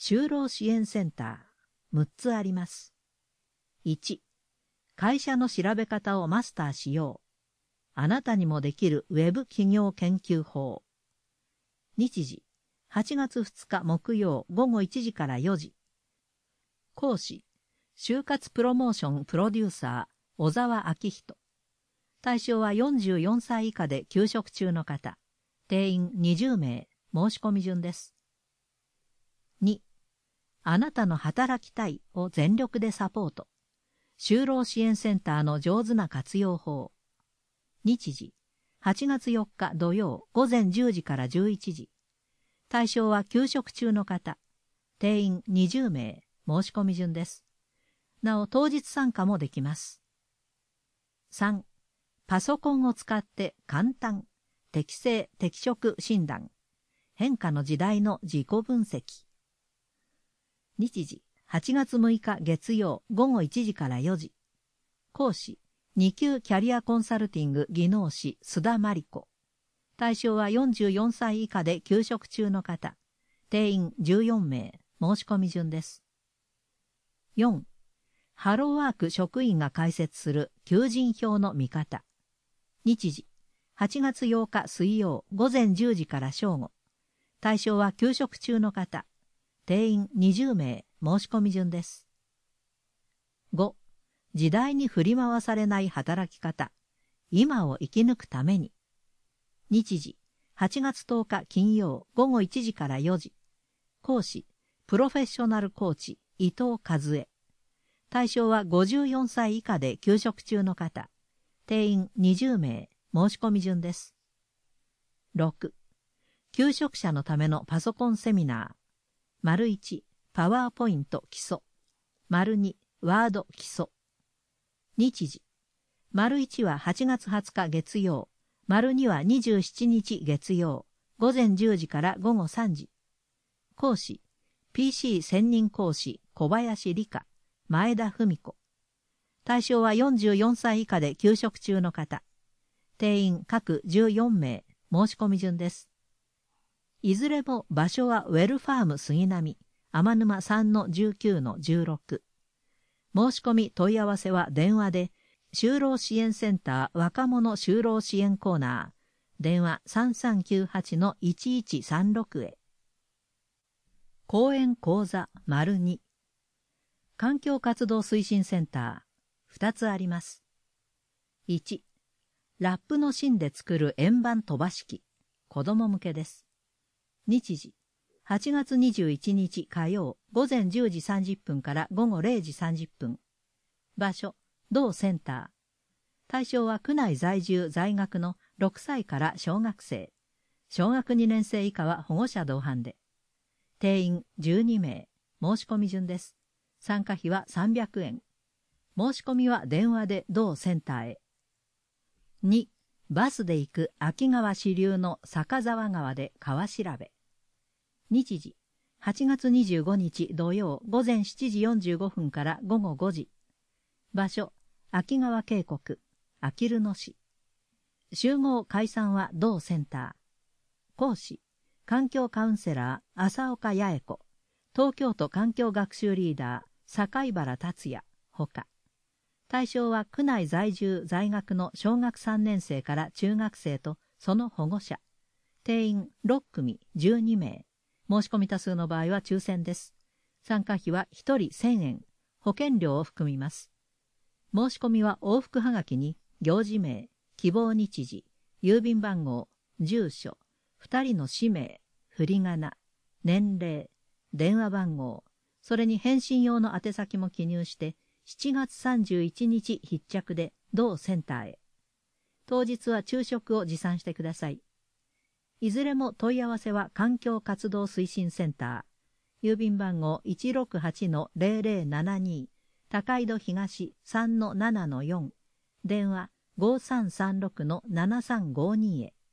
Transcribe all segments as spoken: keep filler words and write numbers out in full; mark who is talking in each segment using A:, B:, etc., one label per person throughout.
A: 就労支援センターむっつあります。いち、会社の調べ方をマスターしよう。あなたにもできるウェブ企業研究法。日時、はちがつふつか木曜ごごいちじからよじ。講師、就活プロモーションプロデューサー、小沢明人。対象はよんじゅうよんさい以下で休職中の方。定員にじゅうめい、申し込み順です。に、あなたの働きたいを全力でサポート。就労支援センターの上手な活用法。日時、はちがつよっか土曜ごぜんじゅうじからじゅういちじ。対象は休職中の方。定員にじゅうめい、申し込み順です。なお、当日参加もできます。さん、パソコンを使って簡単、適正適職診断。変化の時代の自己分析。日時、はちがつむいか月曜ごごいちじからよじ。講師、に級キャリアコンサルティング技能士須田真理子。対象はよんじゅうよんさい以下で休職中の方。定員じゅうよんめい、申し込み順です。よん、ハローワーク職員が開設する求人票の見方。日時、はちがつようか水曜ごぜんじゅうじから正午。対象は休職中の方。定員にじゅうめい、申し込み順です。ご、時代に振り回されない働き方。今を生き抜くために。日時、はちがつとおか金曜ごごいちじからよじ。講師、プロフェッショナルコーチ、伊藤和恵。対象はごじゅうよんさい以下で休職中の方。定員にじゅうめい、申し込み順です。ろく、求職者のためのパソコンセミナー。丸いち、パワーポイント基礎。丸に、ワード基礎。日時。丸いちははちがつはつか月曜。丸にはにじゅうしちにち月曜。ごぜんじゅうじからごごさんじ。講師。ピーシー 専任講師小林理香。前田文子。対象はよんじゅうよんさい以下で休職中の方。定員各じゅうよんめい。申し込み順です。いずれも場所はウェルファーム杉並、天沼 さんのじゅうきゅうのじゅうろく。申し込み問い合わせは電話で、就労支援センター若者就労支援コーナー、電話 さんさんきゅうはちのいちいちさんろく へ。講演講座 ②。環境活動推進センター、ふたつあります。いち、ラップの芯で作る円盤飛ばし機、子供向けです。日時、はちがつにじゅういちにち火曜ごぜんじゅうじさんじゅっぷんからごごれいじさんじゅっぷん。場所、同センター。対象は区内在住在学のろくさいから小学生。小学にねんせい以下は保護者同伴で。定員じゅうにめい。申し込み順です。参加費はさんびゃくえん。申し込みは電話で同センターへ。に、バスで行く秋川支流の坂沢川で川調べ。日時、はちがつにじゅうごにち土曜ごぜんしちじよんじゅうごふんからごごごじ。場所、秋川渓谷、あきる野市。集合解散は同センター。講師、環境カウンセラー、浅岡八重子。東京都環境学習リーダー、坂原達也、ほか。対象は区内在住在学の小学さんねんせいから中学生とその保護者。定員ろっくみじゅうにめい。申し込み多数の場合は抽選です。参加費はひとりせんえん。保険料を含みます。申し込みは往復はがきに行事名、希望日時、郵便番号、住所、ふたりの氏名、振り仮名、年齢、電話番号、それに返信用の宛先も記入してしちがつさんじゅういちにち必着で同センターへ。当日は昼食を持参してください。いずれも問い合わせは環境活動推進センター。郵便番号 いちろくはちのぜろぜろななに 高井戸東 さんのななのよん。電話 ごさんさんろくのななさんごに へ。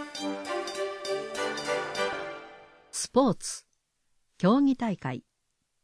A: スポーツ、競技大会。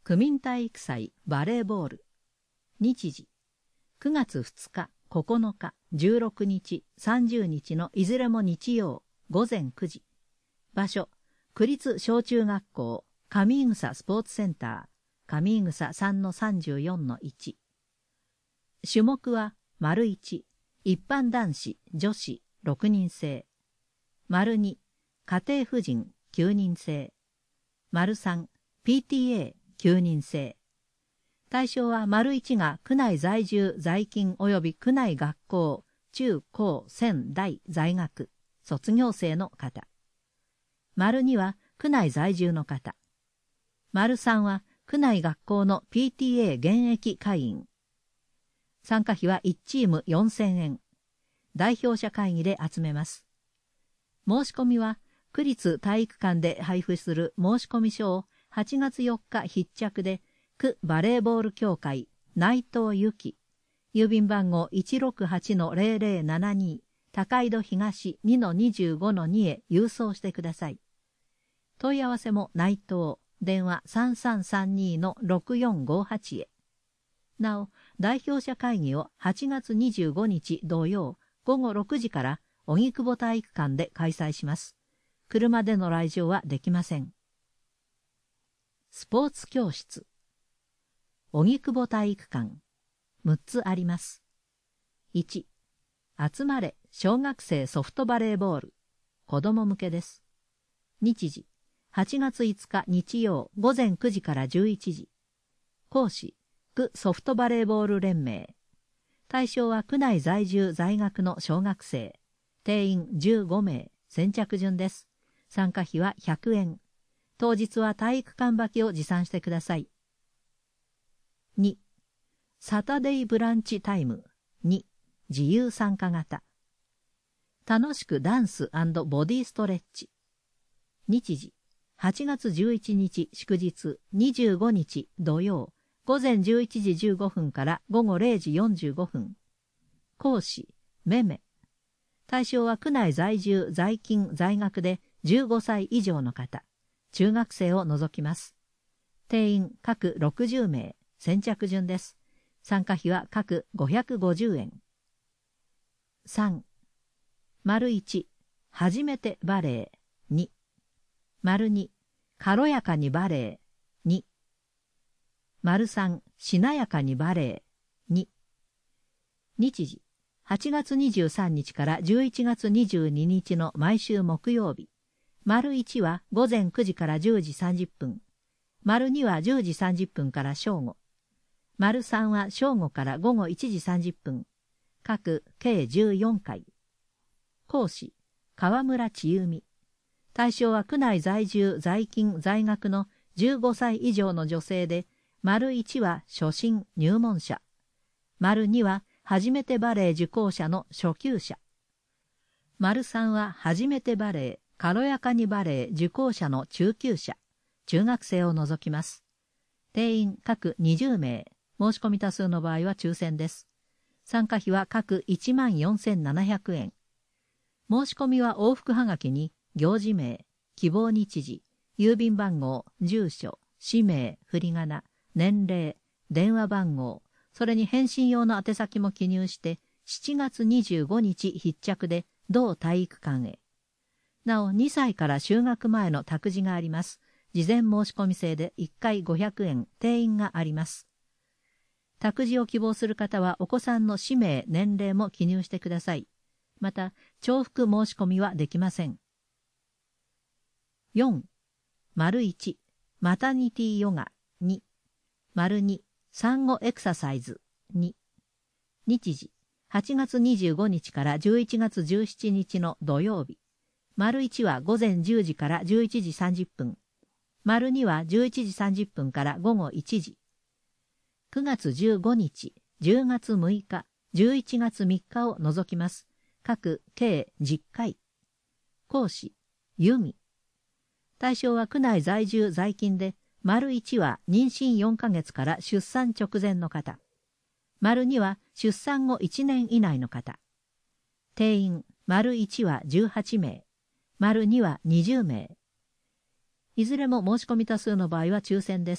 A: 区民体育祭バレーボール。日時、くがつふつか、ここのか、じゅうろくにち、さんじゅうにちのいずれも日曜、ごぜんくじ。場所、区立小中学校、上井草スポーツセンター、上井草 さんのさんじゅうよんのいち。種目は、丸いち、一般男子、女子、ろくにん制。丸に、家庭婦人、きゅうにん制。丸さん、ピーティーエー、きゅうにん制。対象は丸いちが区内在住在勤及び区内学校、中高専大在学、卒業生の方。丸には区内在住の方。丸さんは区内学校の ピーティーエー 現役会員。参加費はいちチームよんせんえん。代表者会議で集めます。申し込みは区立体育館で配布する申込書をはちがつよっか必着で区バレーボール協会内藤由紀、郵便番号 いちろくはちのぜろぜろななに 高井戸東 にのにじゅうごのに へ郵送してください。問い合わせも内藤、電話 さんさんさんにのろくよんごはち へ。なお、代表者会議をはちがつにじゅうごにち土曜ごごろくじから荻窪体育館で開催します。車での来場はできません。スポーツ教室。荻窪体育館。むっつあります。いち、集まれ小学生ソフトバレーボール。子供向けです。日時、はちがついつか日曜ごぜんくじからじゅういちじ。講師、区ソフトバレーボール連盟。対象は区内在住在学の小学生。定員じゅうごめい、先着順です。参加費はひゃくえん。当日は体育館履きを持参してください。に、サタデイブランチタイム。に、自由参加型。楽しくダンス&ボディストレッチ。日時、はちがつじゅういちにち祝日にじゅうごにち土曜、ごぜんじゅういちじじゅうごふんからごごれいじよんじゅうごふん。講師、めめ。対象は区内在住在勤在学でじゅうごさい以上の方。中学生を除きます。定員各ろくじゅうめい、先着順です。参加費は各ごひゃくごじゅうえん。さん、丸いち、初めてバレエ。に、丸に、軽やかにバレエ。に、丸さん、しなやかにバレエ。に、日時、はちがつにじゅうさんにちからじゅういちがつにじゅうににちの毎週木曜日。丸いちはごぜんくじからじゅうじさんじゅっぷん。丸にはじゅうじさんじゅっぷんから正午。丸さんは正午からごごいちじさんじゅっぷん。各計じゅうよんかい。講師、川村千由美。対象は区内在住在勤在学のじゅうごさい以上の女性で、丸いちは初心入門者。丸には初めてバレエ受講者の初級者。丸さんは初めてバレエ、軽やかにバレエ受講者の中級者、中学生を除きます。定員各にじゅうめい、申し込み多数の場合は抽選です。参加費は各いちまんよんせんななひゃくえん。申し込みは往復はがきに、行事名、希望日時、郵便番号、住所、氏名、振り仮名、年齢、電話番号、それに返信用の宛先も記入して、しちがつにじゅうごにち必着で同体育館へ。なお、にさいから就学前の託児があります。事前申し込み制でいっかいごひゃくえん、定員があります。託児を希望する方はお子さんの氏名、年齢も記入してください。また、重複申し込みはできません。よん、丸いち、マタニティヨガ。に、丸に、産後エクササイズ。に、日時、はちがつにじゅうごにちからじゅういちがつじゅうしちにちの土曜日。丸いちはごぜんじゅうじからじゅういちじさんじゅっぷん。丸にはじゅういちじさんじゅっぷんからごごいちじ。くがつじゅうごにち、じゅうがつむいか、じゅういちがつみっかを除きます。各計じっかい。講師、由美。対象は区内在住在勤で、丸いちは妊娠よんかげつから出産直前の方。丸には出産後いちねん以内の方。定員、丸いちはじゅうはちめい。丸にはにじゅうめい。いずれも申し込み多数の場合は抽選です。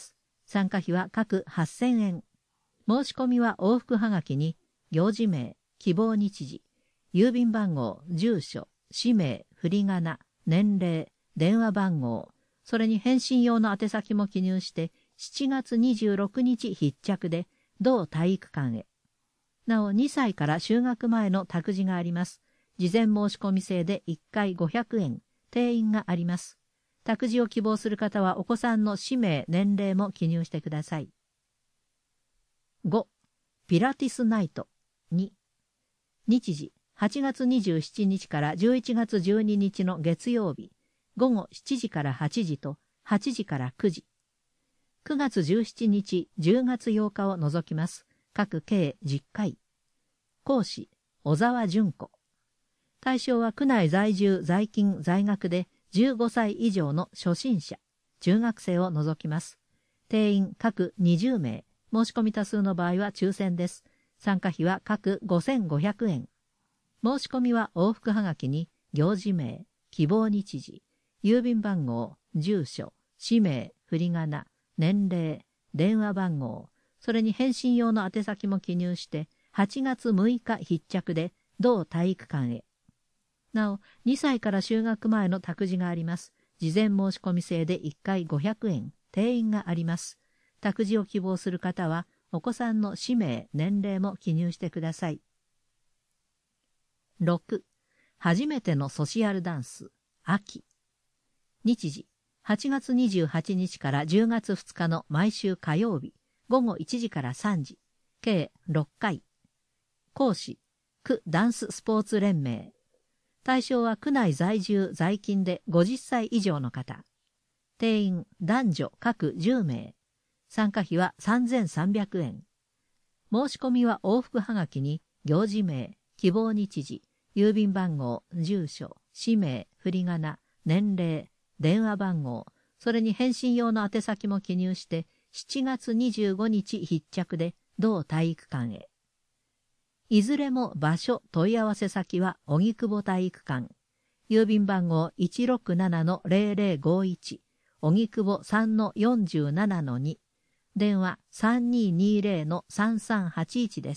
A: 参加費は各はっせんえん。申し込みは往復はがきに、行事名、希望日時、郵便番号、住所、氏名、振り仮名、年齢、電話番号、それに返信用の宛先も記入して、しちがつにじゅうろくにち必着で、同体育館へ。なお、にさいから就学前の託児があります。事前申し込み制でいっかいごひゃくえん、定員があります。託児を希望する方はお子さんの氏名、年齢も記入してください。ご. ピラティスナイト。に. 日時、はちがつにじゅうしちにちからじゅういちがつじゅうににちの月曜日、ごごしちじからはちじとはちじからくじ。くがつじゅうしちにち、じゅうがつようかを除きます。各計じゅっかい。講師、小沢純子。対象は区内在住、在勤、在学でじゅうごさい以上の初心者、中学生を除きます。定員各にじゅうめい。申し込み多数の場合は抽選です。参加費は各ごせんごひゃくえん。申し込みは往復はがきに、行事名、希望日時、郵便番号、住所、氏名、振り仮名、年齢、電話番号、それに返信用の宛先も記入して、はちがつむいか必着で、同体育館へ。なお、にさいから就学前の託児があります。事前申し込み制でいっかいごひゃくえん、定員があります。託児を希望する方は、お子さんの氏名、年齢も記入してください。ろく. 初めてのソシアルダンス、秋。日時、はちがつにじゅうはちにちからじゅうがつふつかの毎週火曜日、ごごいちじからさんじ、計ろっかい。講師、区ダンススポーツ連盟。対象は区内在住、在勤でごじゅっさい以上の方。定員、男女各じゅうめい。参加費はさんぜんさんびゃくえん。申し込みは往復はがきに、行事名、希望日時、郵便番号、住所、氏名、振り仮名、年齢、電話番号、それに返信用の宛先も記入して、しちがつにじゅうごにち必着で、同体育館へ。いずれも場所、問い合わせ先は、荻窪体育館。郵便番号 いちろくななのぜろぜろごいち、荻窪 さんのよんじゅうななのに、電話 さんにーにーぜろのさんさんはちいち です。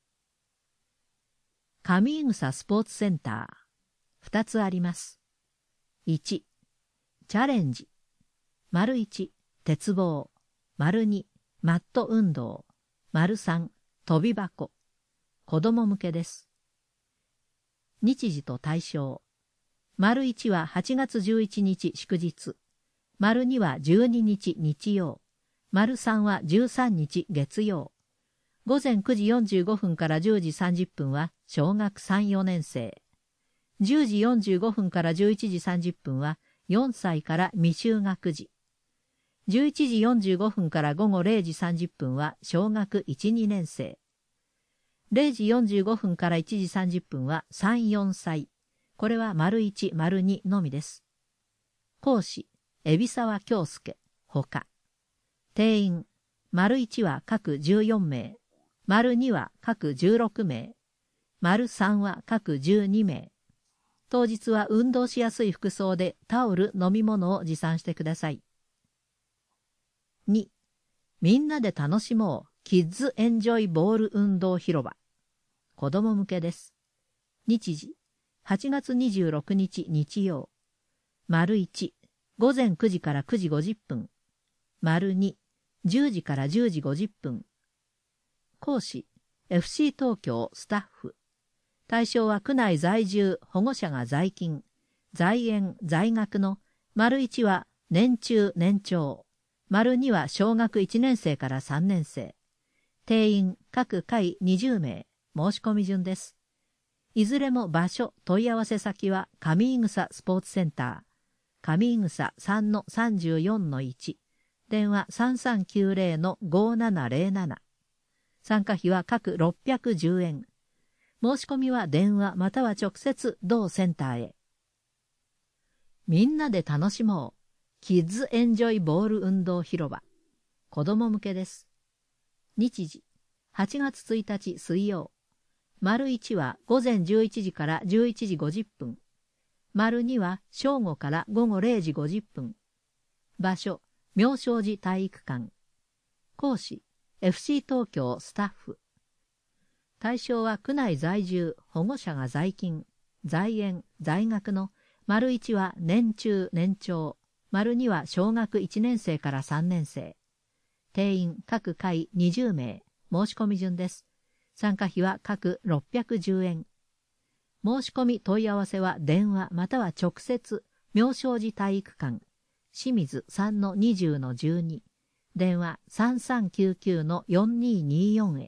A: 上井草スポーツセンター。ふたつあります。いち. チャレンジ。丸いち、鉄棒。丸に、マット運動。丸さん、飛び箱。子供向けです。日時と対象。丸いちははちがつじゅういちにち祝日。丸にはじゅうににち日曜。丸さんはじゅうさんにち月曜。午前くじよんじゅうごふんからじゅうじさんじゅっぷんは小学さん、よねんせい。じゅうじよんじゅうごふんからじゅういちじさんじゅっぷんはよんさいから未就学児。じゅういちじよんじゅうごふんからごごれいじさんじゅっぷんは小学いち、にねんせい。れいじよんじゅうごふんからいちじさんじゅっぷんはさん、よんさい。これは丸いち、丸にのみです。講師、海老沢京介、ほか。定員、丸いちは各じゅうよんめい。丸には各じゅうろくめい。丸さんは各じゅうにめい。当日は運動しやすい服装でタオル、飲み物を持参してください。に. みんなで楽しもうキッズエンジョイボール運動広場。子供向けです。日時、はちがつにじゅうろくにち日曜。丸いち、ごぜんくじからくじごじゅっぷん。丸に、じゅうじからじゅうじごじゅっぷん。講師、エフシー 東京スタッフ。対象は区内在住、保護者が在勤、在園、在学の、丸いちは年中、年長、丸には小学いちねんせいからさんねんせい。定員、各回にじゅうめい、申し込み順です。いずれも場所、問い合わせ先は上井草スポーツセンター、上井草 さんのさんじゅうよんのいち、電話 さんさんきゅうぜろのごななぜろなな。参加費は各ろっぴゃくじゅうえん。申し込みは電話または直接同センターへ。みんなで楽しもう。キッズエンジョイボール運動広場。子供向けです。日時、はちがつついたち水曜。丸いちは午前じゅういちじからじゅういちじごじゅっぷん。丸には正午からごごれいじごじゅっぷん。場所、妙正寺体育館。 講師、エフシー 東京スタッフ。対象は区内在住、保護者が在勤、在園、在学の、丸いちは年中、年長、丸には小学いちねん生からさんねん生。定員各回にじゅうめい、申し込み順です。参加費は各ろっぴゃくじゅうえん。申し込み問い合わせは電話または直接、妙正寺体育館、清水 さんのにじゅうのじゅうに、電話 さんさんきゅうきゅうのよんにーにーよん へ。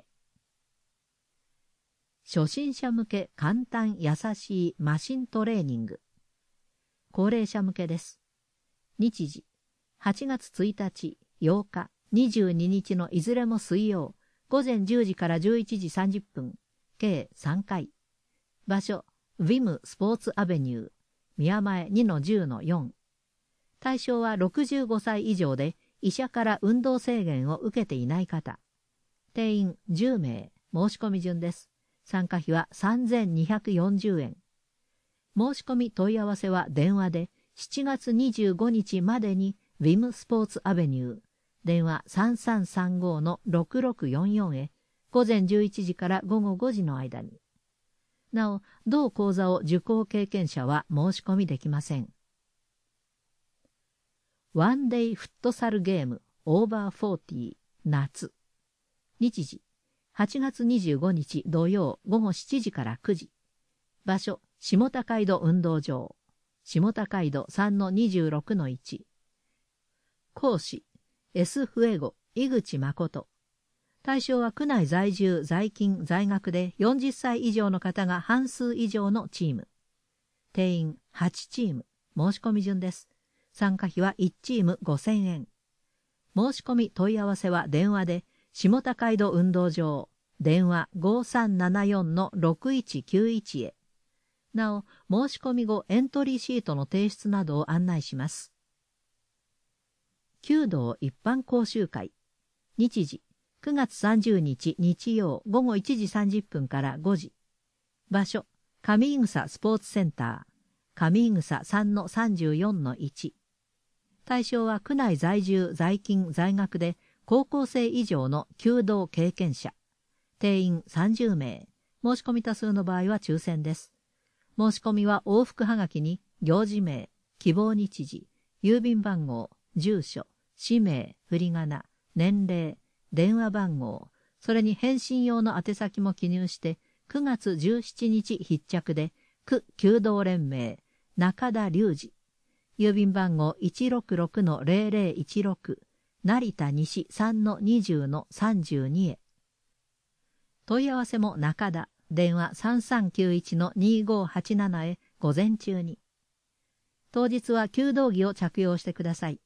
A: 初心者向け簡単優しいマシントレーニング。高齢者向けです。日時、はちがつついたち、ようか、にじゅうににちのいずれも水曜、午前じゅうじからじゅういちじさんじゅっぷん、計さんかい。場所、ウィムスポーツアベニュー、宮前 にのじゅうのよん。対象はろくじゅうごさい以上で、医者から運動制限を受けていない方。定員じゅうめい、申し込み順です。参加費はさんぜんにひゃくよんじゅうえん。申し込み問い合わせは電話でしちがつにじゅうごにちまでにウィムスポーツアベニュー、電話 さんさんさんごのろくろくよんよん へ午前じゅういちじから午後ごじの間に。なお、同講座を受講経験者は申し込みできません。ワンデイフットサルゲームオーバーフォーティー夏。日時、はちがつにじゅうごにち土曜午後しちじからくじ。場所、下高井戸運動場。下高井戸 さんのにじゅうろくのいち。講師、エスフエゴ、井口誠。対象は区内在住、在勤、在学でよんじゅっさい以上の方が半数以上のチーム。定員はちチーム、申し込み順です。参加費はいちチームごせんえん。申し込み問い合わせは電話で、下高井戸運動場、電話 ごさんななよんのろくいちきゅういち へ。なお、申し込み後エントリーシートの提出などを案内します。弓道一般講習会。日時、くがつさんじゅうにち日曜午後いちじさんじゅっぷんからごじ。場所、上井草スポーツセンター、上井草 さんのさんじゅうよんのいち。対象は区内在住、在勤、在学で高校生以上の弓道経験者。定員さんじゅうめい。申し込み多数の場合は抽選です。申し込みは往復はがきに行事名、希望日時、郵便番号、住所、氏名、振り仮名、年齢、電話番号、それに返信用の宛先も記入してくがつじゅうしちにち必着で区弓道連盟中田隆二、郵便番号 いちろくろくのぜろぜろいちろく、成田西 さんのにじゅうのさんじゅうに へ。問い合わせも中田、電話 さんさんきゅういちのにごはちなな へ午前中に。当日は弓道着を着用してください。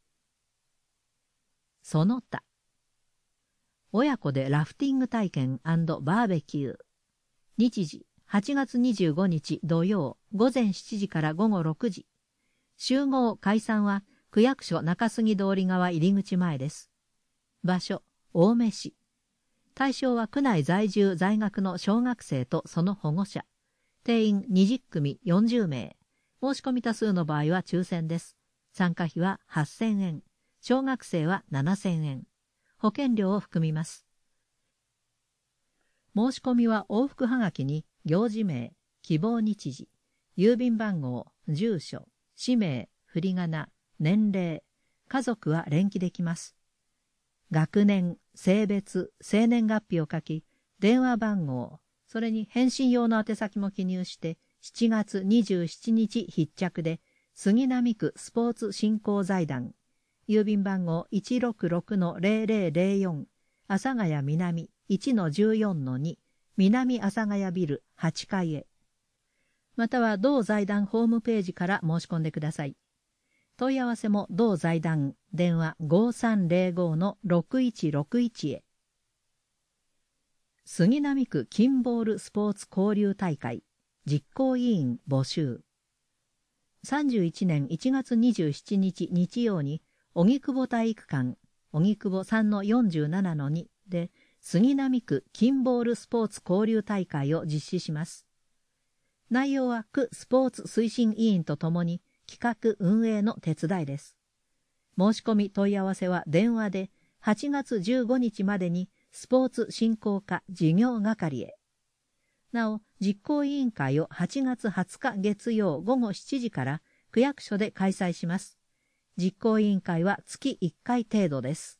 A: その他。親子でラフティング体験&バーベキュー。日時、はちがつにじゅうごにち土曜午前しちじから午後ろくじ。集合解散は区役所中杉通り側入り口前です。場所、青梅市。対象は区内在住在学の小学生とその保護者。定員にじゅっくみよんじゅうめい。申し込み多数の場合は抽選です。参加費ははっせんえん。小学生はななせんえん。保険料を含みます。申し込みは往復はがきに行事名、希望日時、郵便番号、住所、氏名、振り仮名、年齢、家族は連記できます。学年、性別、生年月日を書き、電話番号、それに返信用の宛先も記入してしちがつにじゅうしちにち必着で杉並区スポーツ振興財団、郵便番号 いちろくろくのぜろぜろぜろよん、阿佐ヶ谷南 いちのじゅうよんのに、南阿佐ヶ谷ビルはちかいへ。または同財団ホームページから申し込んでください。問い合わせも同財団、電話 ごさんぜろごのろくいちろくいち へ。杉並区キンボールスポーツ交流大会、実行委員募集。さんじゅういちねんいちがつにじゅうしちにち日曜に、荻窪体育館、荻窪 さんのよんじゅうななのに で、杉並区キンボールスポーツ交流大会を実施します。内容は区スポーツ推進委員とともに企画運営の手伝いです。申し込み問い合わせは電話ではちがつじゅうごにちまでにスポーツ振興課事業係へ。なお、実行委員会をはちがつはつか月曜ごごしちじから区役所で開催します。実行委員会は月いっかい程度です。